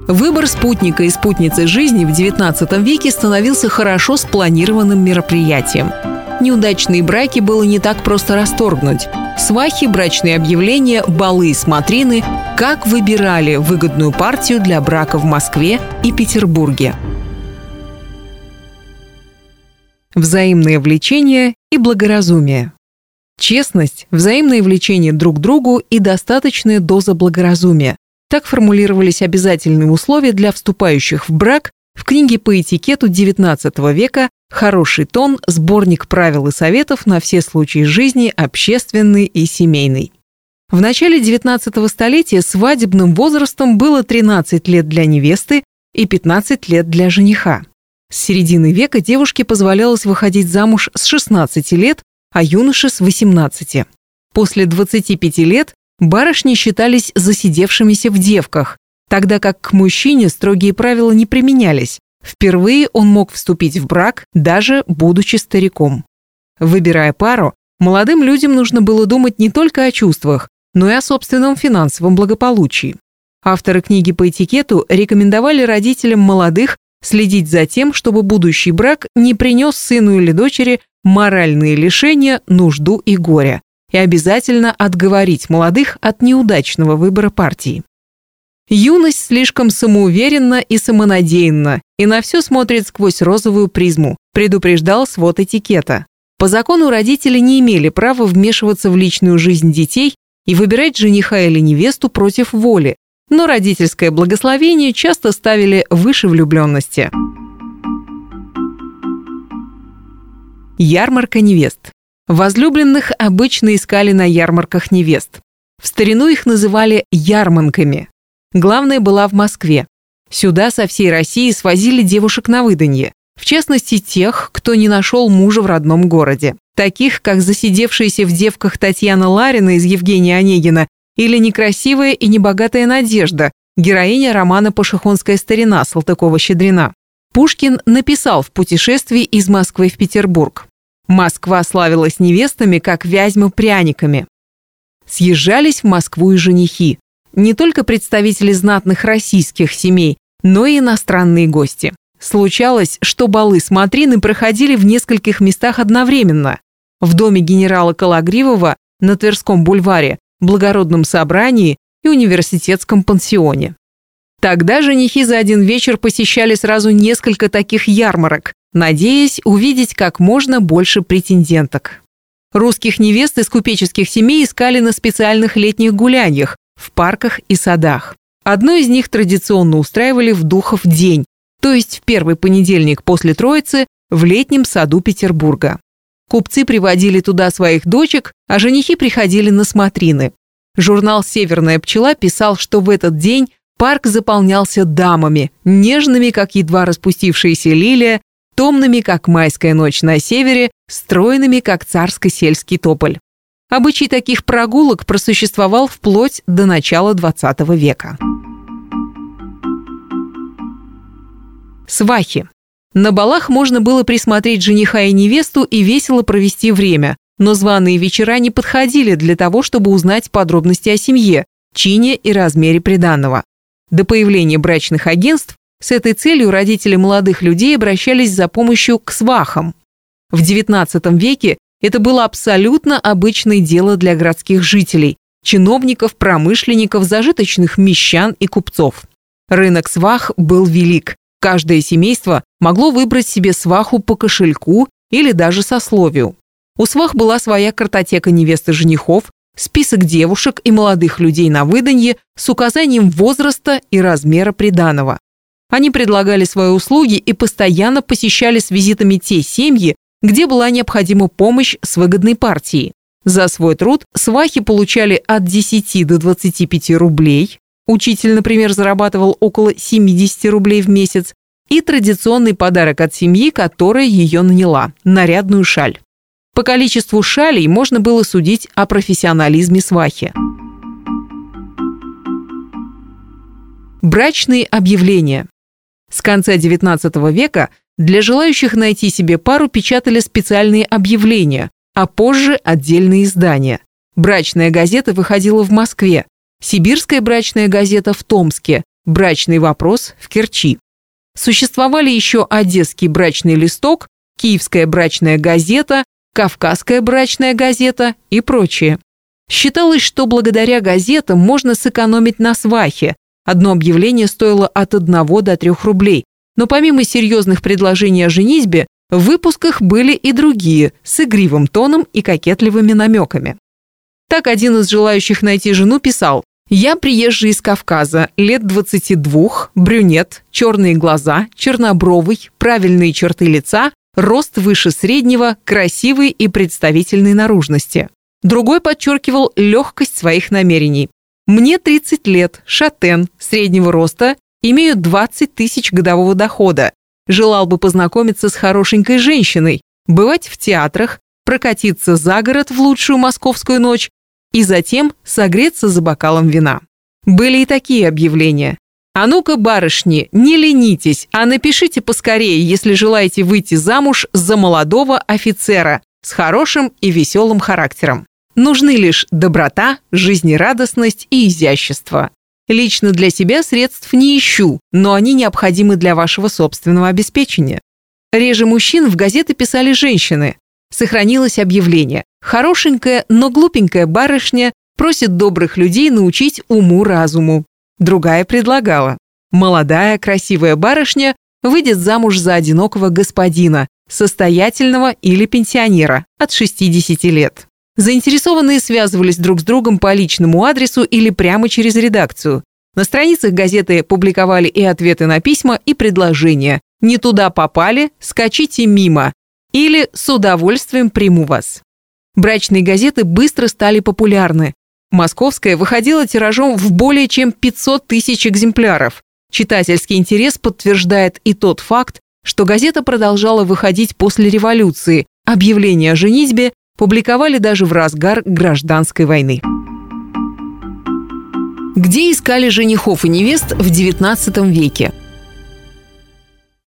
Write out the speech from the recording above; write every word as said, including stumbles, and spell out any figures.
Выбор спутника и спутницы жизни в девятнадцатом веке становился хорошо спланированным мероприятием. Неудачные браки было не так просто расторгнуть. Свахи, брачные объявления, балы и смотрины – как выбирали выгодную партию для брака в Москве и Петербурге. Взаимное влечение и благоразумие. Честность, взаимное влечение друг к другу и достаточная доза благоразумия. Так формулировались обязательные условия для вступающих в брак в книге по этикету девятнадцатого века «Хороший тон. Сборник правил и советов на все случаи жизни, общественный и семейный». В начале девятнадцатого столетия свадебным возрастом было тринадцать лет для невесты и пятнадцать лет для жениха. С середины века девушке позволялось выходить замуж с шестнадцати лет, а юноше с восемнадцати. После двадцати пяти лет барышни считались засидевшимися в девках, тогда как к мужчине строгие правила не применялись. Впервые он мог вступить в брак, даже будучи стариком. Выбирая пару, молодым людям нужно было думать не только о чувствах, но и о собственном финансовом благополучии. Авторы книги по этикету рекомендовали родителям молодых следить за тем, чтобы будущий брак не принес сыну или дочери моральные лишения, нужду и горе, и обязательно отговорить молодых от неудачного выбора партии. Юность слишком самоуверенна и самонадеянна, и на все смотрит сквозь розовую призму, предупреждал свод этикета. По закону родители не имели права вмешиваться в личную жизнь детей и выбирать жениха или невесту против воли, но родительское благословение часто ставили выше влюбленности. Ярмарка невест. Возлюбленных обычно искали на ярмарках невест. В старину их называли ярманками. Главная была в Москве. Сюда со всей России свозили девушек на выданье, в частности тех, кто не нашел мужа в родном городе. Таких, как засидевшаяся в девках Татьяна Ларина из Евгения Онегина или некрасивая и небогатая Надежда, героиня романа «Пашихонская старина» Салтыкова-Щедрина. Пушкин написал в «Путешествии из Москвы в Петербург». Москва славилась невестами, как Вязьма пряниками. Съезжались в Москву и женихи. Не только представители знатных российских семей, но и иностранные гости. Случалось, что балы-смотрины проходили в нескольких местах одновременно. В доме генерала Кологривова на Тверском бульваре, благородном собрании и университетском пансионе. Тогда женихи за один вечер посещали сразу несколько таких ярмарок, надеясь увидеть как можно больше претенденток. Русских невест из купеческих семей искали на специальных летних гуляньях, в парках и садах. Одно из них традиционно устраивали в Духов день, то есть в первый понедельник после Троицы в летнем саду Петербурга. Купцы приводили туда своих дочек, а женихи приходили на смотрины. Журнал «Северная пчела» писал, что в этот день парк заполнялся дамами, нежными, как едва распустившаяся лилия, томными, как майская ночь на севере, стройными, как царско-сельский тополь. Обычай таких прогулок просуществовал вплоть до начала двадцатого века. Свахи. На балах можно было присмотреть жениха и невесту и весело провести время, но званые вечера не подходили для того, чтобы узнать подробности о семье, чине и размере приданого. До появления брачных агентств с этой целью родители молодых людей обращались за помощью к свахам. В девятнадцатом веке это было абсолютно обычное дело для городских жителей, чиновников, промышленников, зажиточных мещан и купцов. Рынок свах был велик. Каждое семейство могло выбрать себе сваху по кошельку или даже сословию. У свах была своя картотека невест и женихов, список девушек и молодых людей на выданье с указанием возраста и размера приданого. Они предлагали свои услуги и постоянно посещали с визитами те семьи, где была необходима помощь с выгодной партией. За свой труд свахи получали от десяти до двадцати пяти рублей, учитель, например, зарабатывал около семидесяти рублей в месяц, и традиционный подарок от семьи, которая ее наняла – нарядную шаль. По количеству шалей можно было судить о профессионализме свахи. Брачные объявления. С конца девятнадцатого века для желающих найти себе пару печатали специальные объявления, а позже отдельные издания. Брачная газета выходила в Москве, Сибирская брачная газета в Томске, «Брачный вопрос в Керчи». Существовали еще «Одесский брачный листок», «Киевская брачная газета», «Кавказская брачная газета» и прочее. Считалось, что благодаря газетам можно сэкономить на свахе. Одно объявление стоило от одного до трех рублей. Но помимо серьезных предложений о женитьбе, в выпусках были и другие, с игривым тоном и кокетливыми намеками. Так один из желающих найти жену писал: «Я приезжий из Кавказа, лет двадцати двух, брюнет, черные глаза, чернобровый, правильные черты лица, рост выше среднего, красивый и представительной наружности». Другой подчеркивал легкость своих намерений. «Мне тридцать лет, шатен, среднего роста, имею двадцать тысяч годового дохода. Желал бы познакомиться с хорошенькой женщиной, бывать в театрах, прокатиться за город в лучшую московскую ночь и затем согреться за бокалом вина». Были и такие объявления. «А ну-ка, барышни, не ленитесь, а напишите поскорее, если желаете выйти замуж за молодого офицера с хорошим и веселым характером. Нужны лишь доброта, жизнерадостность и изящество. Лично для себя средств не ищу, но они необходимы для вашего собственного обеспечения». Реже мужчин в газеты писали женщины. Сохранилось объявление: «Хорошенькая, но глупенькая барышня просит добрых людей научить уму-разуму». Другая предлагала: «Молодая, красивая барышня выйдет замуж за одинокого господина, состоятельного или пенсионера от шестидесяти лет». Заинтересованные связывались друг с другом по личному адресу или прямо через редакцию. На страницах газеты публиковали и ответы на письма, и предложения: «Не туда попали, скачите мимо» или «С удовольствием приму вас». Брачные газеты быстро стали популярны. Московская выходила тиражом в более чем пятьсот тысяч экземпляров. Читательский интерес подтверждает и тот факт, что газета продолжала выходить после революции. Объявления о женитьбе публиковали даже в разгар гражданской войны. Где искали женихов и невест в девятнадцатом веке?